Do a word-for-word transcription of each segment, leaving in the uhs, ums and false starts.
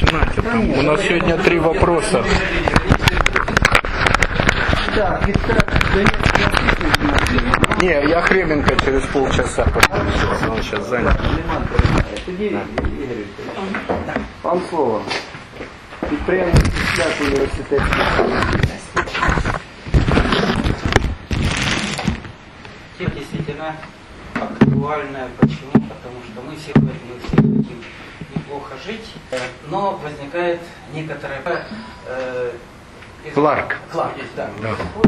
начинайте. Там. У нас сегодня три вопроса. Не, я Хременко через полчаса. Он сейчас занят. Вам слово. Підприємницький шлях університетський. Тема действительно актуальная. Почему? Потому что мы все, мы все хотим неплохо жить, но возникает некоторая... Э, Кларк. Кларк, да. Да.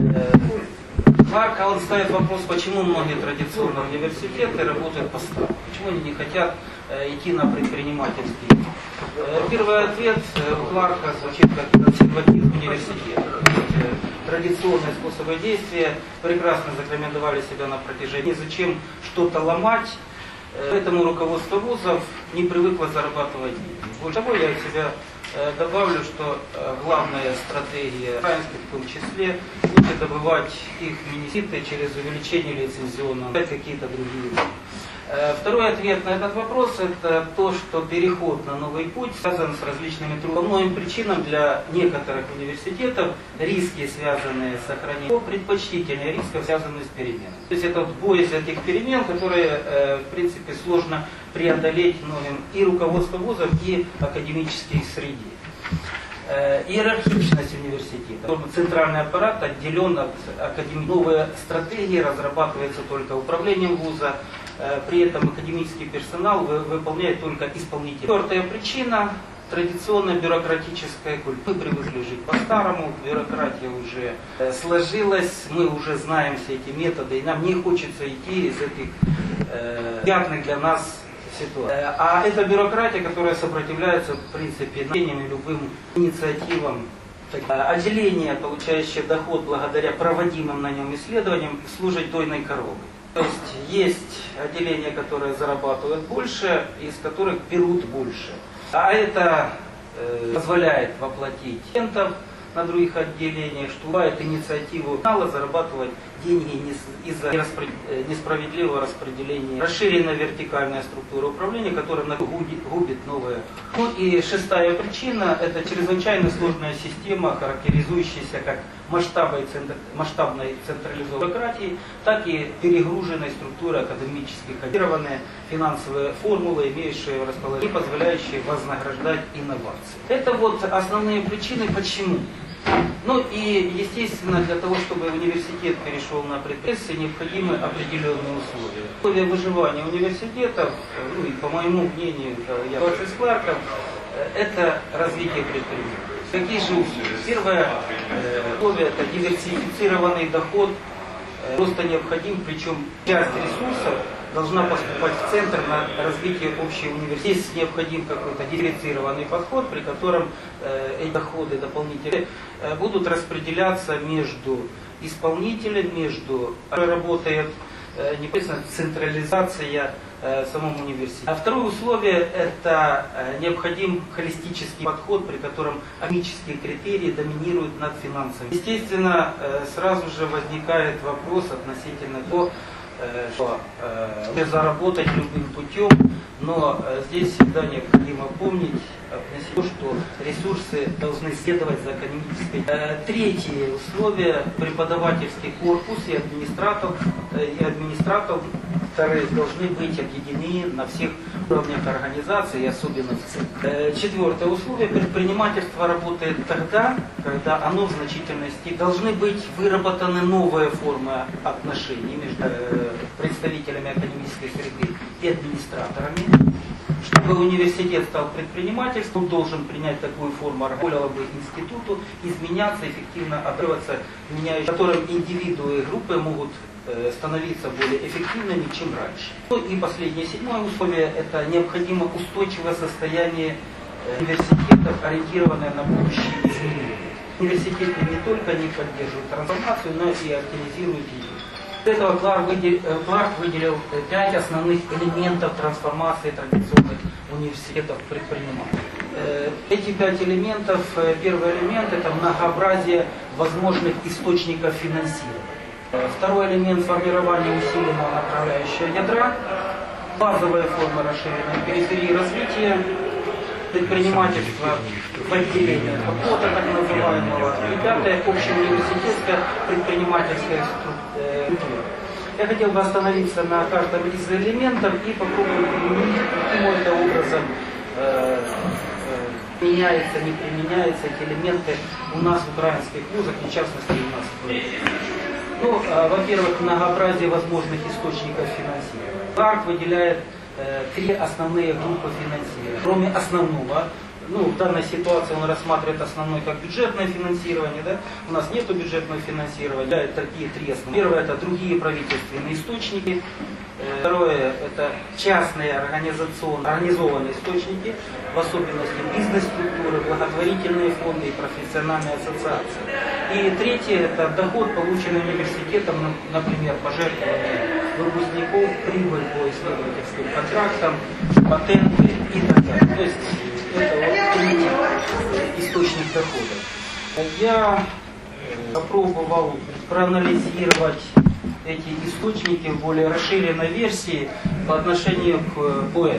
Кларк, он ставит вопрос, почему многие традиционные университеты работают по-старому. Почему они не хотят э, идти на предпринимательский. Э, первый ответ э, Кларка звучит как консерватизм университета. Э, традиционные способы действия прекрасно зарекомендовали себя на протяжении. Зачем что-то ломать? Э, поэтому руководство вузов не привыкло зарабатывать деньги. Больше того, я от себя э, добавлю, что э, главная стратегия, в том числе, будет добывать их министры через увеличение лицензионного, какие-то другие. Второй ответ на этот вопрос – это то, что переход на новый путь связан с различными трудностями. По многим причинам для некоторых университетов риски, связанные с сохранением, предпочтительнее рисков, связанные с переменами. То есть это вот боязнь этих перемен, которые, в принципе, сложно преодолеть многим и руководству вузов, и академической среде. Иерархичность университета. Центральный аппарат отделен от академии. Новые стратегии разрабатываются только управлением вуза. При этом академический персонал выполняет только исполнитель. Четвертая причина – традиционная бюрократическая культура. Мы привыкли жить по-старому, бюрократия уже сложилась, мы уже знаем все эти методы, и нам не хочется идти из этих приятных для нас ситуаций. А это бюрократия, которая сопротивляется, в принципе, любым инициативам. Отделение, получающее доход благодаря проводимым на нем исследованиям, служит дойной коровой. То есть есть отделения, которые зарабатывают больше, из которых берут больше. А это э, позволяет воплотить клиентов на других отделениях, что бывает инициативу канала зарабатывать деньги из-за несправедливого распределения. Расширенная вертикальная структура управления, которая губит новое. Ну и шестая причина – это чрезвычайно сложная система, характеризующаяся как масштабной, масштабной централизованной бюрократии, так и перегруженной структурой академически кодированные финансовые формулы, имеющие в расположении, позволяющие вознаграждать инновации. Это вот основные причины, почему. Ну и, естественно, для того, чтобы университет перешел на предприятие, необходимы определенные условия. Условия выживания университетов, ну и по моему мнению, я соглашусь с Кларком, это развитие предприятия. Какие же условия? Первое условие – это диверсифицированный доход, просто необходим, причем часть ресурсов должна поступать в центр на развитие общего университета. Здесь необходим какой-то дифференцирован подход, при котором э, эти доходы дополнительные э, будут распределяться между исполнителем, между работает э, непосредственно централизация э, самого университета. А второе условие – это э, необходим холистический подход, при котором академические критерии доминируют над финансами. Естественно, э, сразу же возникает вопрос относительно того, что э, заработать любым путем, но э, здесь всегда необходимо помнить, то, что ресурсы должны следовать за академической. Э, третье условие – преподавательский корпус и администратор, э, и администратор должны быть объединены на всех уровнях организации, особенно в центре. Э, четвертое условие – предпринимательство работает тогда, когда оно в значительной степени. Должны быть выработаны новые формы отношений между э, представителями академической среды и администраторами. Чтобы университет стал предпринимательством, он должен принять такую форму, позволила бы институту изменяться, эффективно отрываться, в котором индивидуы и группы могут э, становиться более эффективными, чем раньше. Ну и последнее, седьмое условие – это необходимо устойчивое состояние э, университетов, ориентированное на будущие изменения. Университеты не только не поддерживают трансформацию, но и активизируют ее. Для этого Кларк выделил, Кларк выделил пять основных элементов трансформации традиционных университетов в предпринимателей. Эти пять элементов, первый элемент – это многообразие возможных источников финансирования. Второй элемент – формирование усиленного направляющего ядра, базовая форма расширенной периферии развития. предпринимательство в отделении ОКОТа, так называемого. И пятое, общеуниверситетская предпринимательская структура. Я хотел бы остановиться на каждом из элементов и попробовать применить, каким это образом э, э, меняется, не применяются эти элементы у нас в украинских вузах, и в частности у нас в Украине. Ну, э, во-первых, многообразие возможных источников финансирования. АРК выделяет э, три основные группы финансирования. Кроме основного, ну, в данной ситуации он рассматривает основной как бюджетное финансирование, да? У нас нет бюджетного финансирования, да, это такие три основные. Первое – это другие правительственные источники. Второе – это частные организационные, организованные источники, в особенности бизнес-структуры, благотворительные фонды и профессиональные ассоциации. И третье – это доход, полученный университетом, например, пожертвования выпускников, прибыль по исследовательским контрактам, патенты и так далее. То есть это вот третий источник дохода. Я попробовал проанализировать эти источники в более расширенной версии по отношению к ПОЭТ.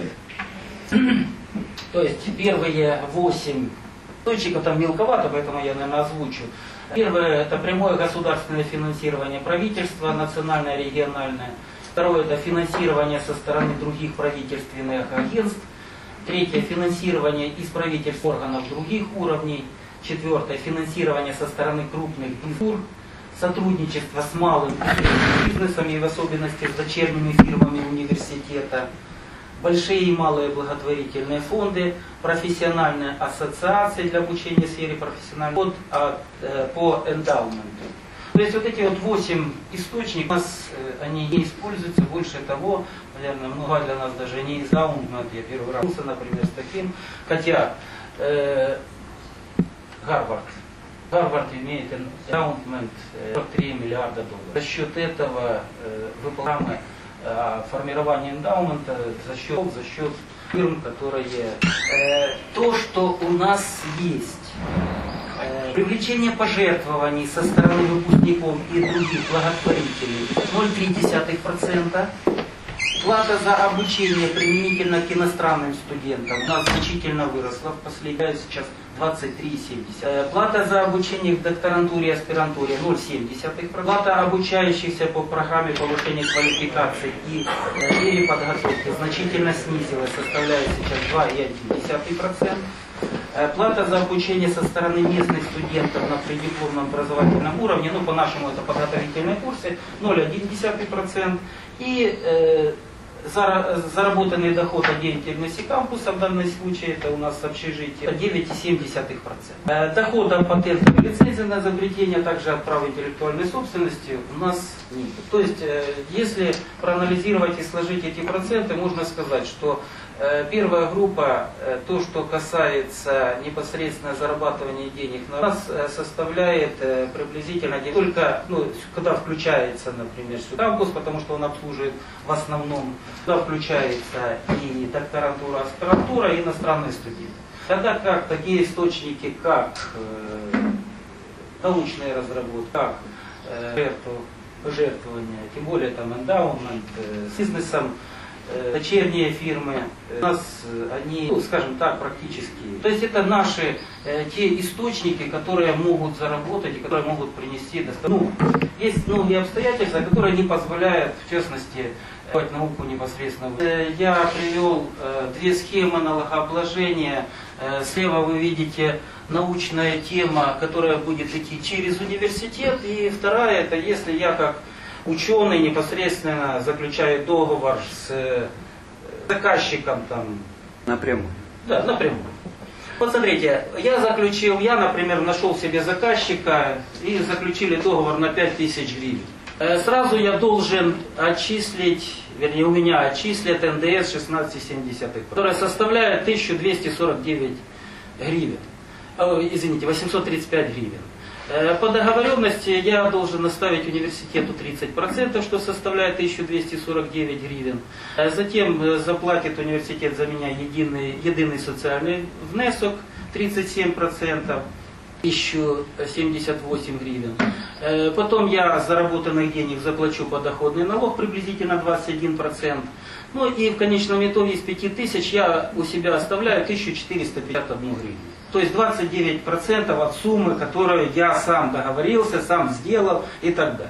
То есть первые восемь источников, там мелковато, поэтому я, наверное, озвучу. Первое – это прямое государственное финансирование правительства, национальное, региональное. Второе – это финансирование со стороны других правительственных агентств. Третье – финансирование из правительств органов других уровней. Четвертое – финансирование со стороны крупных бизнесов. Сотрудничество с малым и средним бизнесом, и в особенности с дочерними фирмами университета. Большие и малые благотворительные фонды, профессиональные ассоциации для обучения в сфере профессионального по, по эндаументу. То есть вот эти вот восемь источников, у нас они не используются, больше того, наверное, много для нас даже не эндаумент, я первый раз, например, с таким, хотя э, Гарвард, Гарвард имеет эндаумент сорок три миллиарда долларов. За счет этого э, выполняемое э, формирование эндаумента за счет, за счет фирм, которые э, то, что у нас есть. Привлечение пожертвований со стороны выпускников и других благотворителей ноль целых три десятых процента. Плата за обучение применительно к иностранным студентам у нас значительно выросла, в последнее сейчас двадцать три целых семь десятых. Плата за обучение в докторантуре и аспирантуре ноль целых семь десятых процента. Плата обучающихся по программе повышения квалификации и переподготовки значительно снизилась, составляет сейчас два целых одна десятых процента. Плата за обучение со стороны местных студентов на преддипломном образовательном уровне, ну по-нашему это подготовительные курсы, ноль целых одна десятых процента. И э, заработанный доход от деятельности кампуса, в данном случае это у нас общежитие, девять целых семь десятых процента. Доход от патентов и лицензий на изобретение, а также от права интеллектуальной собственности у нас нет. То есть, если проанализировать и сложить эти проценты, можно сказать, что первая группа, то, что касается непосредственно зарабатывания денег, у нас составляет приблизительно, только, ну, когда включается, например, кампус, потому что он обслуживает в основном, туда включается и докторантура, аспирантура, и иностранные студенты. Тогда как такие источники, как э, научные разработки, как э, пожертвования, тем более там эндаумент, э, с бизнесом, дочерние фирмы, у нас они, ну, скажем так, практически. То есть это наши э, те источники, которые могут заработать и которые могут принести достаточно. Ну, есть новые обстоятельства, которые не позволяют, в частности, делать науку непосредственно. Э, я привел э, две схемы налогообложения. Э, слева вы видите научная тема, которая будет идти через университет, и вторая, это если я как ученый непосредственно заключает договор с заказчиком там. Напрямую. Да, напрямую. Вот смотрите, я заключил, я, например, нашел себе заказчика и заключили договор на пять тысяч гривен. Сразу я должен отчислить, вернее у меня отчислят эн дэ эс шестнадцать целых семь десятых, которая составляет тысячу двести сорок девять гривен. О, извините, восемьсот тридцать пять гривен. По договоренности я должен оставить университету тридцать процентов, что составляет тысячу двести сорок девять гривен. Затем заплатит университет за меня единый, единый социальный внесок тридцать семь процентов. тысяча семьдесят восемь гривен. Э, Потом я с заработанных денег заплачу подоходный налог приблизительно двадцать один процент. Ну и в конечном итоге из пяти тысяч я у себя оставляю тысячу четыреста пятьдесят одну гривну. То есть двадцать девять процентов от суммы, которую я сам договорился, сам сделал и так далее.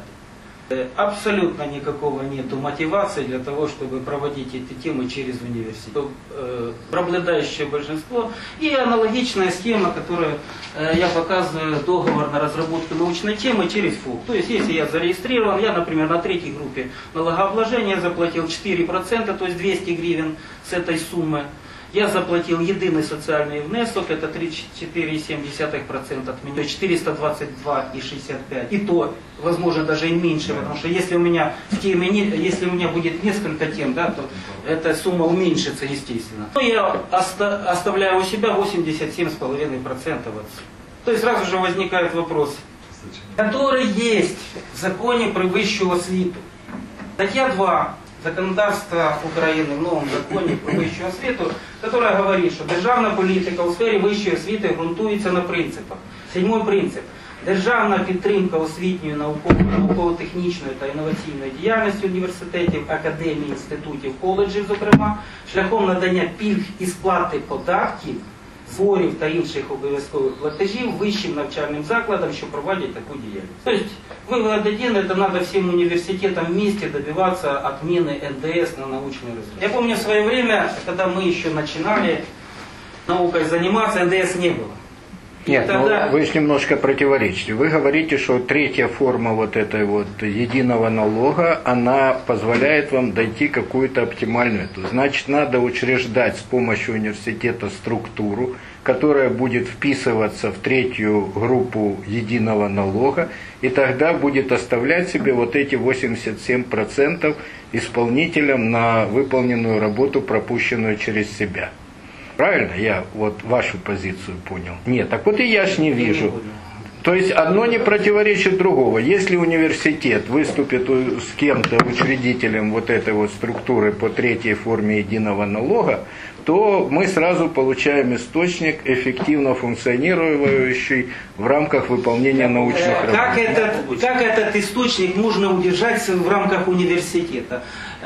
Абсолютно никакого нету мотивации для того, чтобы проводить эти темы через университет. Э, преобладающее большинство и аналогичная схема, которую э, я показываю, договор на разработку научной темы через ФУК. То есть, если я зарегистрирован, я, например, на третьей группе налогообложения заплатил четыре процента, то есть двести гривен с этой суммы. Я заплатил единый социальный внесок, это тридцать четыре целых семь десятых процента от меня, четыреста двадцать два целых шестьдесят пять сотых. И то, возможно, даже и меньше, потому что если у меня в теме, если у меня будет несколько тем, да, то эта сумма уменьшится, естественно. Но я оста оставляю у себя восемьдесят семь целых пять десятых процента. То есть сразу же возникает вопрос, который есть в законе про высшую освіту. Статья два. Законодавство України в новому законі про вищу освіту, которая говорит, що державна політика у сфері вищої освіти ґрунтується на принципах. Сьомий принцип. Державна підтримка освітньої, наукової, науково-технічної та інноваційної діяльності університетів, академій, інститутів, коледжів, зокрема, шляхом надання пільг і сплати податків, зборів та інших обов'язкових платежів вищим навчальним закладам, що проводять таку діяльність. Тобто, вывод один, это надо всем университетам вместе добиваться отмены эн дэ эс на научный развитие. Я помню в свое время, когда мы еще начинали наукой заниматься, эн дэ эс не было. Нет, тогда... ну, вы же немножко противоречите. Вы говорите, что третья форма вот этой вот единого налога, она позволяет вам дойти какую-то оптимальную. Значит, надо учреждать с помощью университета структуру, которая будет вписываться в третью группу единого налога, и тогда будет оставлять себе вот эти восемьдесят семь процентов исполнителям на выполненную работу, пропущенную через себя. Правильно? Я вот вашу позицию понял. Нет, так вот и я ж не вижу. То есть одно не противоречит другого. Если университет выступит с кем-то учредителем вот этой вот структуры по третьей форме единого налога, то мы сразу получаем источник, эффективно функционирующий в рамках выполнения научных работ. Как этот, как этот источник можно удержать в рамках университета?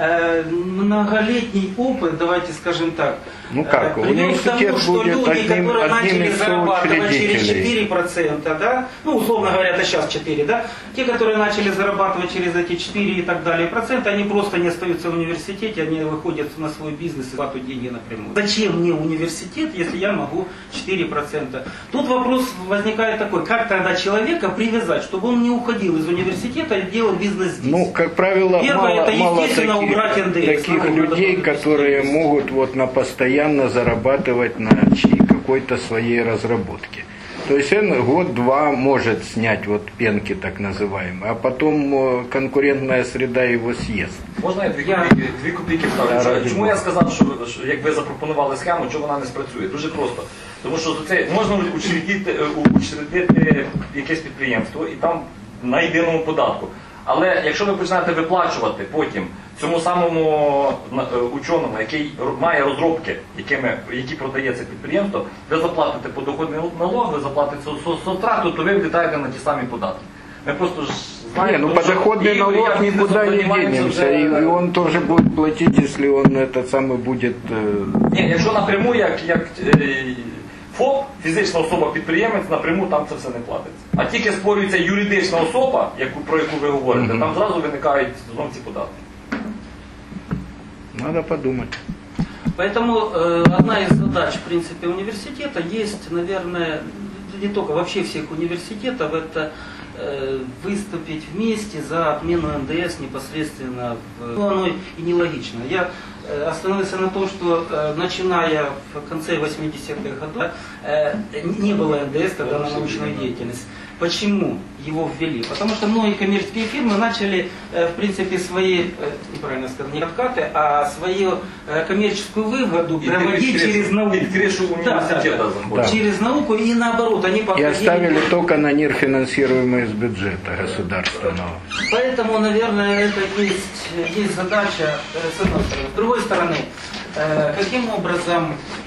Многолетний опыт, давайте скажем так, ну как, привел к тому, что будет люди, одним, которые одним начали из зарабатывать через четыре процента, да, ну условно говоря, это сейчас четыре, да, те, которые начали зарабатывать через эти четыре и так далее процента, они просто не остаются в университете, они выходят на свой бизнес и платят деньги напрямую. Зачем мне университет, если я могу четыре процента? Тут вопрос возникает такой, как тогда человека привязать, чтобы он не уходил из университета и делал бизнес здесь? Ну, как правило, Первое, мало, это, мало естественно, таких, убрать эн дэ эс. таких людей, которые могут вот на постоянно зарабатывать на какой-то своей разработке. То есть он год-два может снять вот пенки так называемые, а потом конкурентная среда его съест. Можна я дві копійки, дві копійки вставлю? Чому я сказав, що, що як ви запропонували схему, чому вона не спрацює? Дуже просто. Тому що це можна учредити, учредити якесь підприємство і там на єдиному податку. Але якщо ви починаєте виплачувати потім цьому самому ученому, який має розробки, якими, які продає це підприємство, ви заплатите подоходний налог, ви заплатите соцтрату, то ви влітаєте на ті самі податки. Ми просто ж знаємо, не, ну подоходный налог никуда не денемся, и, и он тоже будет платить, если он этот самый будет... Э... Ні, якщо напряму, як, як е, ФОП, фізична особа-підприємець, напряму там це все не платиться. А тільки створюється юридична особа, яку, про яку ви говорите, mm-hmm. там зразу виникають знову ці податки. Надо подумать. Поэтому э, одна из задач, в принципе, университета есть, наверное, не только вообще всех университетов, это э, выступить вместе за отмену эн дэ эс непосредственно. В... Ну, оно и нелогично. Я э, остановился на том, что э, начиная в конце восьмидесятых годов э, не было эн дэ эс тогда на научную деятельность. Почему его ввели? Потому что многие коммерческие фирмы начали, в принципе, свои, неправильно сказать, не откаты, а свою коммерческую выгоду и проводить через науку. Да, да, да. Через науку и наоборот. Они и оставили только на НИР, финансируемые из бюджета государственного. Поэтому, наверное, это есть, есть задача с одной стороны. С другой стороны, каким образом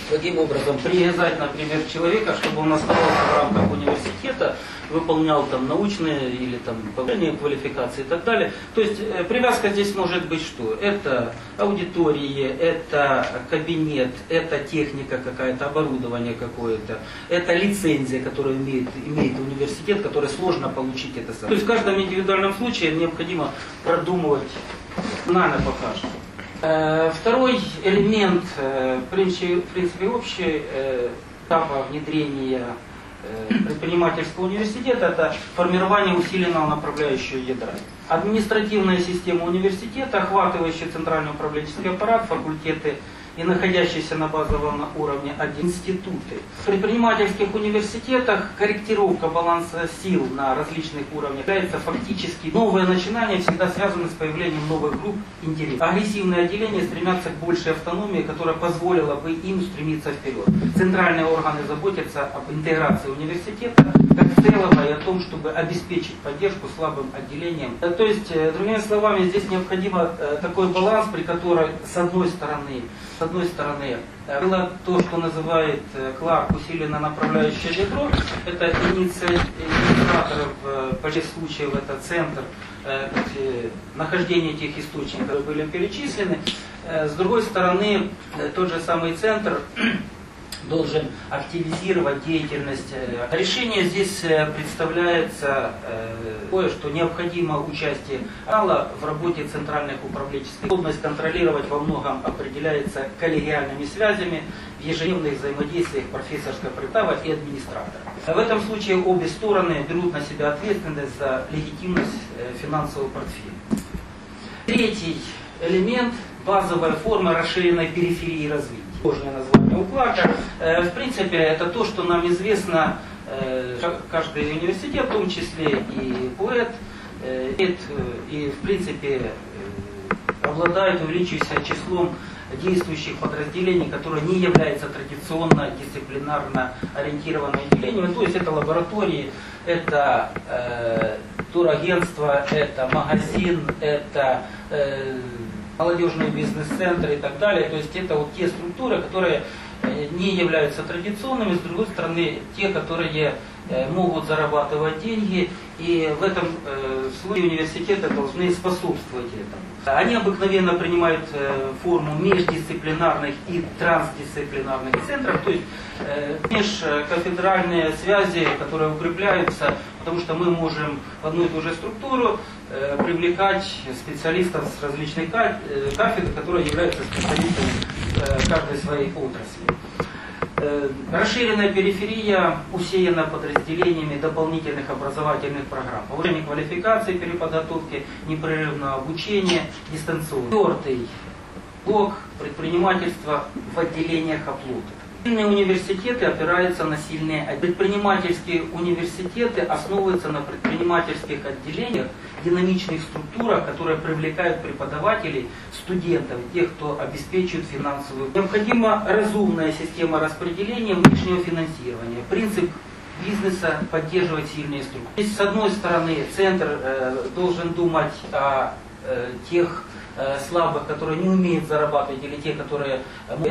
Таким образом, привязать, например, человека, чтобы он оставался в рамках университета, выполнял там научные или там повышение квалификации и так далее. То есть э, привязка здесь может быть что? Это аудитории, это кабинет, это техника какая-то, оборудование какое-то, это лицензия, которую имеет, имеет университет, который сложно получить это сам. То есть в каждом индивидуальном случае необходимо продумывать нано пока что. Второй элемент, в принципе, в принципе общий, этапа внедрения предпринимательского университета – это формирование усиленного направляющего ядра. Административная система университета, охватывающая центральный управленческий аппарат, факультеты и находящиеся на базовом уровне институты. В предпринимательских университетах корректировка баланса сил на различных уровнях является фактически новое начинание, всегда связано с появлением новых групп интересов. Агрессивные отделения стремятся к большей автономии, которая позволила бы им стремиться вперед. Центральные органы заботятся об интеграции университета как целого и о том, чтобы обеспечить поддержку слабым отделениям. То есть, другими словами, здесь необходим такой баланс, при котором с одной стороны С одной стороны, было то, что называет Кларк усиленно направляющее ядро, это инициаторы в больших случаях, это центр нахождения тех источников, которые были перечислены. С другой стороны, тот же самый центр должен активизировать деятельность. Решение здесь представляется такое, что необходимо участие АЛА в работе центральных управленческих. Способность контролировать во многом определяется коллегиальными связями в ежедневных взаимодействиях профессорского преподава и администратора. В этом случае обе стороны берут на себя ответственность за легитимность финансового портфеля. Третий элемент – базовая форма расширенной периферии развития. Сложное название у Кларка. В принципе, это то, что нам известно, каждый университет, в том числе и ПУЭТ, и в принципе обладает увеличивающимся числом действующих подразделений, которые не являются традиционно дисциплинарно ориентированными отделениями. То есть это лаборатории, это э, турагентство, это магазин, это э, молодежные бизнес-центры и так далее. То есть это вот те структуры, которые не являются традиционными, с другой стороны, те, которые могут зарабатывать деньги, и в этом э, случае университеты должны способствовать этому. Они обыкновенно принимают э, форму междисциплинарных и трансдисциплинарных центров, то есть э, межкафедральные связи, которые укрепляются, потому что мы можем в одну и ту же структуру э, привлекать специалистов с различных кафедр, которые являются специалистами э, каждой своей отрасли. Расширенная периферия усеяна подразделениями дополнительных образовательных программ. Повышение квалификации, переподготовки, непрерывного обучения, дистанционно. Четвертый блок – предпринимательство в отделениях оплота. Сильные университеты опираются на сильные отделения. Предпринимательские университеты основываются на предпринимательских отделениях, динамичных структурах, которые привлекают преподавателей, студентов, тех, кто обеспечивает финансовую. Необходима разумная система распределения внешнего финансирования. Принцип бизнеса поддерживать сильные структуры. Здесь, с одной стороны, центр э, должен думать о э, тех слабых, которые не умеют зарабатывать, или те, которые...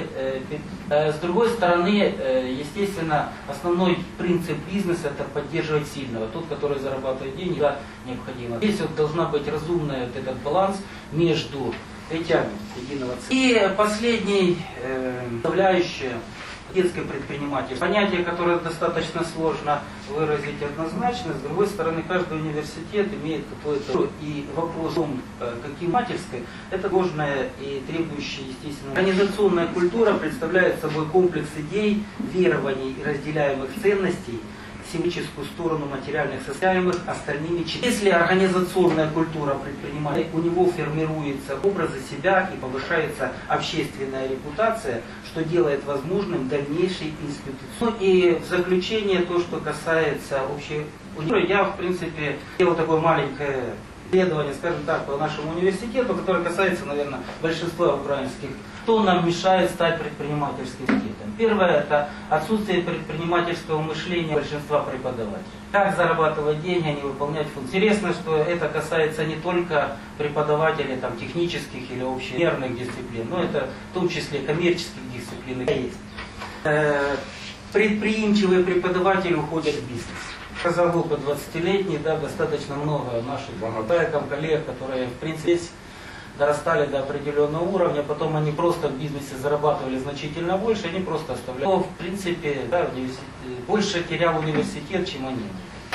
С другой стороны, естественно, основной принцип бизнеса – это поддерживать сильного. Тот, который зарабатывает деньги, да, необходимо. Здесь вот должна быть разумная вот этот баланс между этими единого центра. И последний составляющая детское предпринимательство. Понятие, которое достаточно сложно выразить однозначно. С другой стороны, каждый университет имеет какое-то... И вопрос, каким предпринимательской, это сложная и требующая, естественно. Организационная культура представляет собой комплекс идей, верований и разделяемых ценностей, симметрическую сторону материальных составляемых остальными четырьмя. Если организационная культура предпринимателя, у него формируется образы себя и повышается общественная репутация, что делает возможным дальнейший институт. Ну и в заключение то, что касается общей университета, я в принципе делал такое маленькое исследование, скажем так, по нашему университету, которое касается, наверное, большинства украинских. Что нам мешает стать предпринимательским университетом? Первое – это отсутствие предпринимательского мышления большинства преподавателей. Как зарабатывать деньги, а не выполнять функции. Интересно, что это касается не только преподавателей там, технических или общемерных дисциплин, но это в том числе коммерческих дисциплин. Есть. Предприимчивые преподаватели уходят в бизнес. Сказал опыт двадцатилетний, да, достаточно много наших коллег, которые, в принципе, дорастали до определенного уровня, потом они просто в бизнесе зарабатывали значительно больше, они просто оставляли. Но, в принципе, да, больше терял университет, чем они.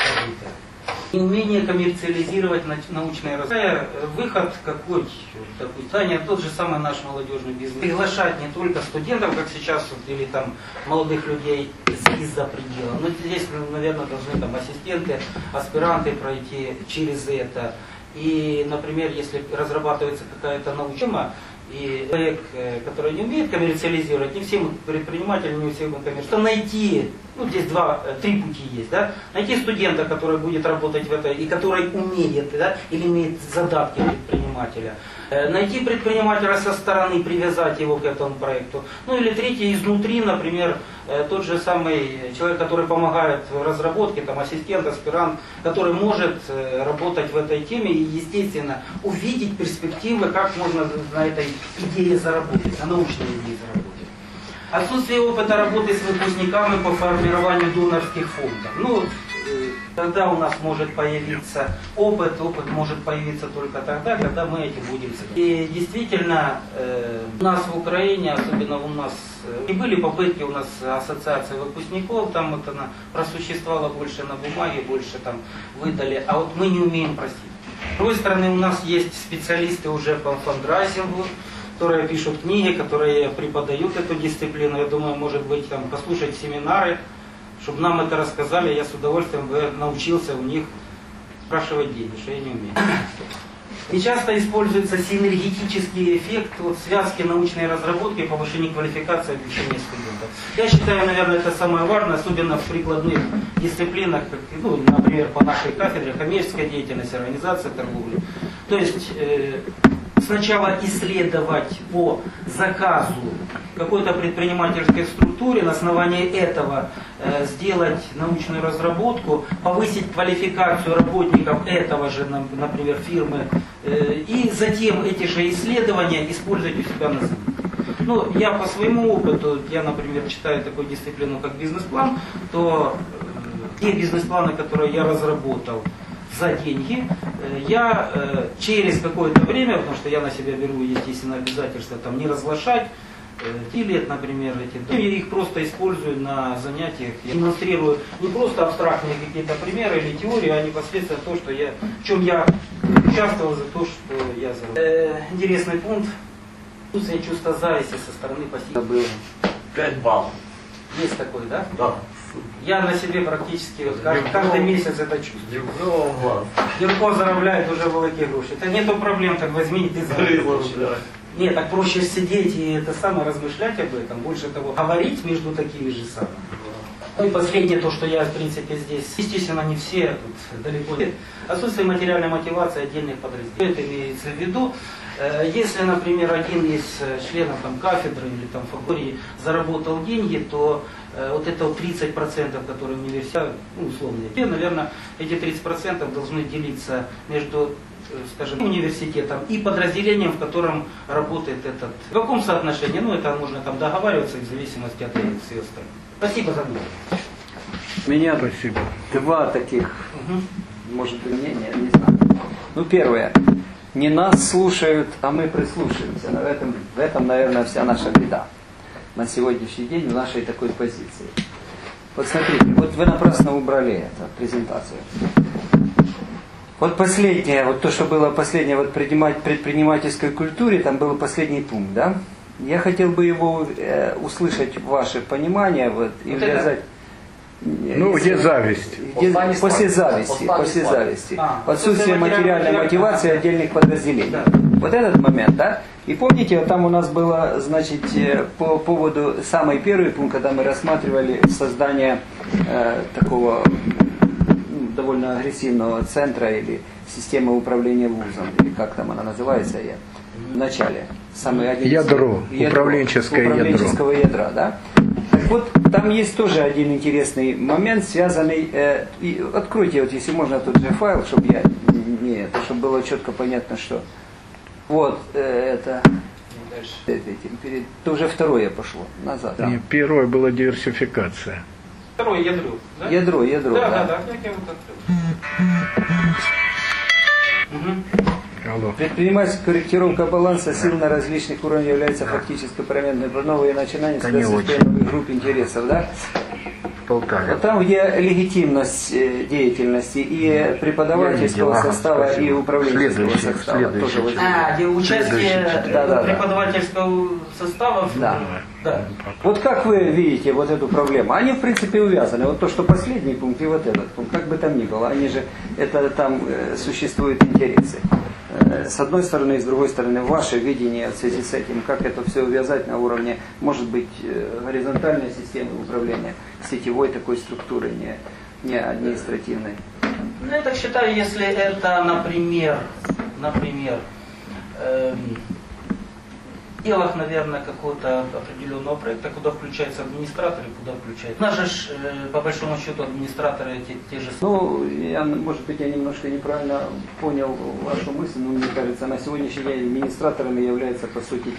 Неумение коммерциализировать научные развития. Выход какой? Допустим, тот же самый наш молодежный бизнес. Приглашать не только студентов, как сейчас, вот, или там молодых людей из-за предела. Но здесь, наверное, должны там ассистенты, аспиранты пройти через это. И, например, если разрабатывается какая-то научная, и человек, который не умеет коммерциализировать, не всем предпринимателям, не всем коммерциализировать, найти, ну здесь два, три пути есть, да, найти студента, который будет работать в этой, и который умеет, да, или имеет задатки предпринимателя, найти предпринимателя со стороны, привязать его к этому проекту, ну или третий изнутри, например, тот же самый человек, который помогает в разработке, там ассистент, аспирант, который может работать в этой теме и, естественно, увидеть перспективы, как можно на этой идее заработать, на научной идее заработать. Отсутствие опыта работы с выпускниками по формированию донорских фондов. Ну, тогда у нас может появиться опыт, опыт может появиться только тогда, когда мы этим будем заниматься. И действительно, э, у нас в Украине, особенно у нас, и были попытки у нас ассоциации выпускников, там вот она просуществовала больше на бумаге, больше там выдали, а вот мы не умеем просить. С другой стороны, у нас есть специалисты уже по фандрайзингу, которые пишут книги, которые преподают эту дисциплину. Я думаю, может быть, там, послушать семинары, чтобы нам это рассказали, я с удовольствием бы научился у них спрашивать деньги, что я не умею. И часто используется синергетический эффект вот, связки научной разработки и повышения квалификации обучения студентов. Я считаю, наверное, это самое важное, особенно в прикладных дисциплинах, как, ну, например, по нашей кафедре коммерческая деятельность, организация торговли. То есть э, сначала исследовать по заказу какой-то предпринимательской структуре, на основании этого э, сделать научную разработку, повысить квалификацию работников этого же, например, фирмы, э, и затем эти же исследования использовать у себя на заводе. Ну, я по своему опыту, я, например, читаю такую дисциплину, как бизнес-план, то э, те бизнес-планы, которые я разработал за деньги, я э, через какое-то время, потому что я на себя беру, естественно, обязательства там не разглашать, пяти лет, например, эти, я их просто использую на занятиях, я демонстрирую не просто абстрактные какие-то примеры или теории, а непосредственно то, что я, в чем я участвовал, за то, что я заработал. Э, интересный пункт. Тут я чувство зависти со стороны пассива было. пять баллов. Есть такой, да? Да. Я на себе практически вот, каждый, каждый месяц это чувствую. Легко заробляет уже великие гроши. Это нету проблем, так возьми и ты заработаешь. Нет, так проще сидеть и это самое размышлять об этом, больше того, говорить между такими же самыми. Ну и последнее, то, что я, в принципе, здесь, естественно, не все, тут далеко нет. Отсутствие материальной мотивации отдельных подразделений. Это имеется в виду, если, например, один из членов там, кафедры или там, факультета заработал деньги, то вот это вот тридцать процентов, которые университет, ну, условные, наверное, эти тридцать процентов должны делиться между, скажем, университетом и подразделением, в котором работает этот. В каком соотношении? Ну, это можно там договариваться в зависимости от всего остального. Спасибо за внимание. Меня Спасибо. Два таких, Угу. может быть, мнения, не знаю. Ну, первое. Не нас слушают, а мы прислушиваемся. В этом, в этом, наверное, вся наша беда на сегодняшний день в нашей такой позиции. Вот смотрите, вот вы напрасно убрали эту презентацию. Вот последнее, вот то, что было последнее вот предпринимательской культуре, там был последний пункт, да? Я хотел бы его э, услышать ваше понимание вот, и вот вязать. Ну, где зависть? Где, после зависти, после зависти. А, Отсутствие материальной мотивации да. отдельных подразделений. Да. Вот этот момент, да? И помните, вот там у нас было, значит, по поводу, самый первый пункт, когда мы рассматривали создание э, такого ну, довольно агрессивного центра или системы управления вузом, или как там она называется, я в начале. Самый один Ядро, ядро, управленческое, управленческого ядра, да? Так вот, там есть тоже один интересный момент, связанный, э, и откройте, вот, если можно, тот же файл, чтобы я, не, это, чтобы было четко понятно, что, вот, э, это, дальше. Этим, перед... Это уже второе пошло, назад. И первое было диверсификация. Второе ядро, да? Ядро, ядро, Да, да. да, да, как я вот открыл. Угу. Алло. Предпринимательская корректировка баланса сил на различных уровнях является фактически променной. Новые начинания Да не связаны с новых групп интересов, да? Полтаве. Вот там, где легитимность э, деятельности и преподавательского Ага, состава, спасибо. и управленческого Следующий, состава. следующий. Тоже вот. А, где участие Да, да, да. преподавательского состава. Да. Да. Вот как вы видите вот эту проблему? Они, в принципе, увязаны. Вот то, что последний пункт и вот этот пункт, как бы там ни было, они же, это там э, существуют интересы. Э, с одной стороны и с другой стороны, ваше видение в связи с этим, как это все увязать на уровне, может быть, э, горизонтальной системы управления, сетевой такой структуры, не, не административной. Ну, я так считаю, если это, например, например, эм, в делах, наверное, какого-то определенного проекта, куда включаются администраторы, куда включаются. У нас же, ж, э, по большому счету, администраторы те, те же самые. Ну, я, может быть, я немножко неправильно понял вашу мысль, но мне кажется, на сегодняшний день администраторами являются, по сути,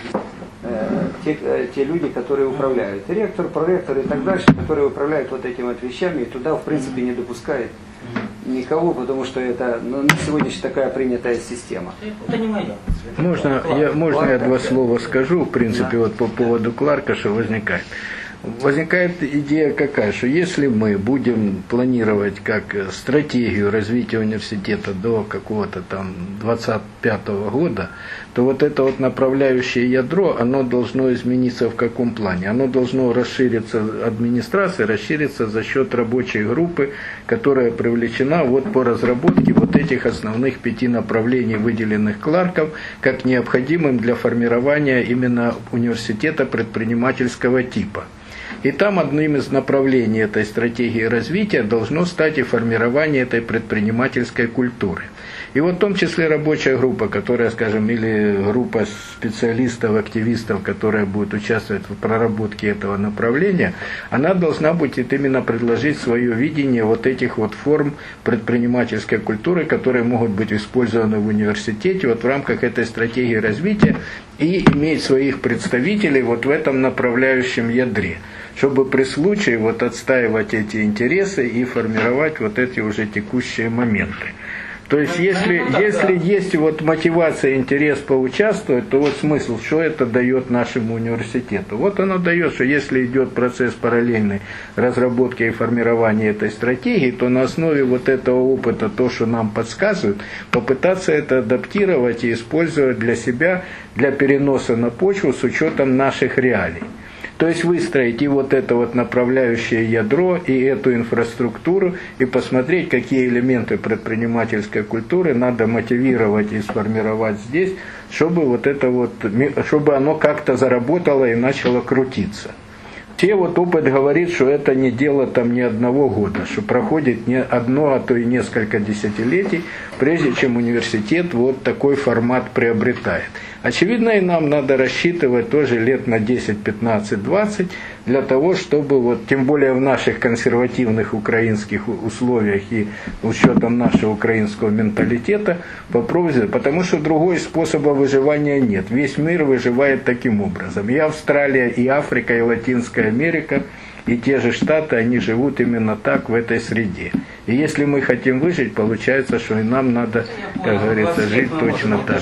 э, те, э, те люди, которые управляют. Ректор, проректор и так дальше, которые управляют вот этими вот вещами, и туда, в принципе, не допускает никого, потому что это ну, на сегодняшний такая принятая система. Это не моя. Можно, я, можно я два слова скажу, в принципе, вот по поводу Кларка, что возникает. Возникает идея какая, что если мы будем планировать как стратегию развития университета до какого-то там двадцать пятого года, то вот это вот направляющее ядро, оно должно измениться в каком плане? Оно должно расшириться, администрация расшириться за счет рабочей группы, которая привлечена вот по разработке вот этих основных пяти направлений, выделенных Кларком, как необходимым для формирования именно университета предпринимательского типа. И там одним из направлений этой стратегии развития должно стать и формирование этой предпринимательской культуры. И вот в том числе рабочая группа, которая, скажем, или группа специалистов, активистов, которая будет участвовать в проработке этого направления, она должна будет именно предложить свое видение вот этих вот форм предпринимательской культуры, которые могут быть использованы в университете вот в рамках этой стратегии развития и иметь своих представителей вот в этом направляющем ядре, чтобы при случае вот отстаивать эти интересы и формировать вот эти уже текущие моменты. То есть, если, если есть вот мотивация, интерес поучаствовать, то вот смысл, что это дает нашему университету. Вот оно дает, что если идет процесс параллельной разработки и формирования этой стратегии, то на основе вот этого опыта, то, что нам подсказывают, попытаться это адаптировать и использовать для себя, для переноса на почву с учетом наших реалий. То есть выстроить и вот это вот направляющее ядро, и эту инфраструктуру, и посмотреть, какие элементы предпринимательской культуры надо мотивировать и сформировать здесь, чтобы вот это вот, чтобы оно как-то заработало и начало крутиться. Те вот опыт говорит, что это не дело там ни одного года, что проходит не одно, а то и несколько десятилетий, прежде чем университет вот такой формат приобретает. Очевидно, и нам надо рассчитывать тоже лет на десять, пятнадцать, двадцать, для того, чтобы, вот, тем более в наших консервативных украинских условиях и учетом нашего украинского менталитета, попробовать, потому что другого способа выживания нет. Весь мир выживает таким образом. И Австралия, и Африка, и Латинская Америка, и те же Штаты, они живут именно так в этой среде. И если мы хотим выжить, получается, что и нам надо, как говорится, жить точно так.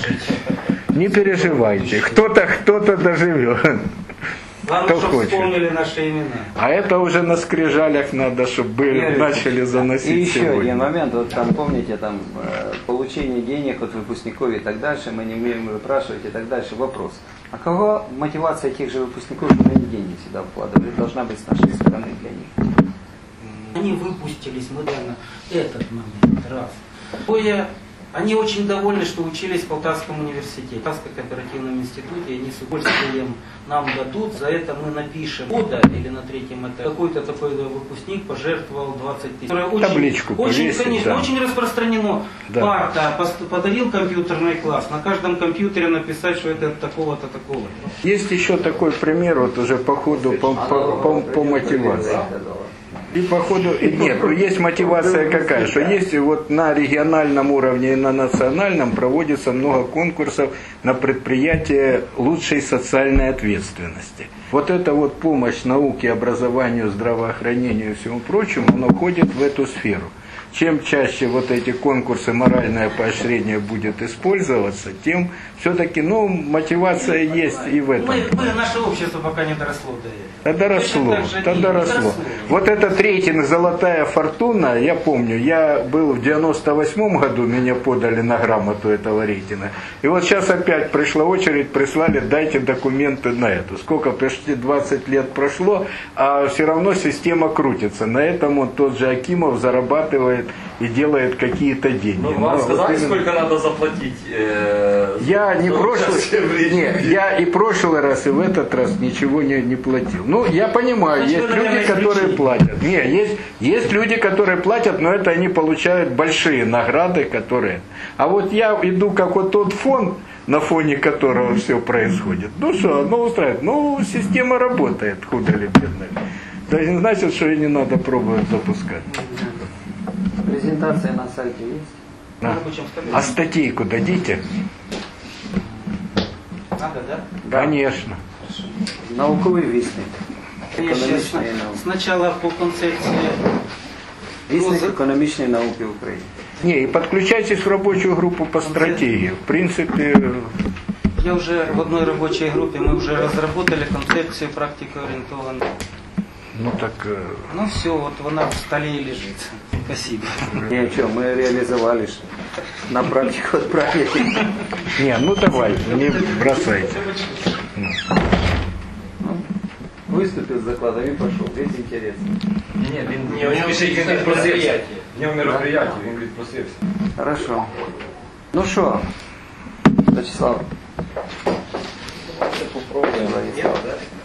Не переживайте, кто-то кто-то доживет. Главное, чтобы вспомнили наши имена. А это уже на скрижалях надо, чтобы были, начали заносить. И еще сегодня. один момент, вот там, помните, там, получение денег от выпускников и так дальше, мы не умеем выпрашивать и так дальше. Вопрос. А кого мотивация тех же выпускников, чтобы они деньги сюда вкладывали, должна быть с нашей стороны для них? Они выпустились, мы наверное, этот момент, раз. Второе, они очень довольны, что учились в Полтавском университете, в Полтавском кооперативном институте, они с удовольствием нам дадут, за это мы напишем года или на третьем этапе. Какой-то такой выпускник пожертвовал двадцать тысяч. Очень, табличку очень, повесить, конечно, да. очень распространено. Да. Парта, подарил компьютерный класс, на каждом компьютере написать, что это такого-то, такого-то. Есть еще такой пример, вот уже по ходу, по, по, по, по мотивации. И по ходу, и нет, ну, есть мотивация какая, что есть вот на региональном уровне и на национальном проводится много конкурсов на предприятия лучшей социальной ответственности. Вот эта вот помощь науке, образованию, здравоохранению и всему прочему, она входит в эту сферу. Чем чаще вот эти конкурсы, моральное поощрение будет использоваться, тем все-таки, ну, мотивация есть и в этом. Мы, мы, наше общество пока не доросло до этого. Да доросло, да доросло. доросло. Вот этот рейтинг «Золотая фортуна», я помню, я был в девяносто восьмом году, меня подали на грамоту этого рейтинга. И вот сейчас опять пришла очередь, прислали, дайте документы на это. Сколько, почти двадцать лет прошло, а все равно система крутится. На этом вот тот же Акимов зарабатывает и делает какие-то деньги. Ну, вам Но сказали, вот именно... сколько надо заплатить? Э, Я не прошлый, нет, нет, я и прошлый раз, и в этот раз ничего не, не платил. Ну, я понимаю, Значит, есть вы, наверное, люди, которые исключение. платят. Не, есть, есть люди, которые платят, но это они получают большие награды, которые... А вот я иду, как вот тот фонд, на фоне которого все происходит. Ну что, ну устраивает. Ну, система работает, худо ли бедно. Это не значит, что ее не надо пробовать запускать. Презентация на сайте есть? Да. На рабочем столе. А статейку дадите? Надо, да? Конечно. Науковий вісник. Я сейчас Економічної науки. сначала по концепции. Вісник економічної науки України. Не, и подключайтесь в рабочую группу по стратегии. В принципе, Я уже в одной рабочей группе, мы уже разработали концепцию практики ориентованной. ну так... э, Ну все, вот она в столе и лежит. Спасибо. Нічого, ми реалізували ж. На практику відправили. Не, ну давай, не бросайте. Виступив з докладом і пішов. Весь інтерес. Ні, він, ні, він, пише, він відпросився. В нього мероприятие, він відпросився. Хорошо. Ну що, Вячеслав? Попробуємо. Владислав.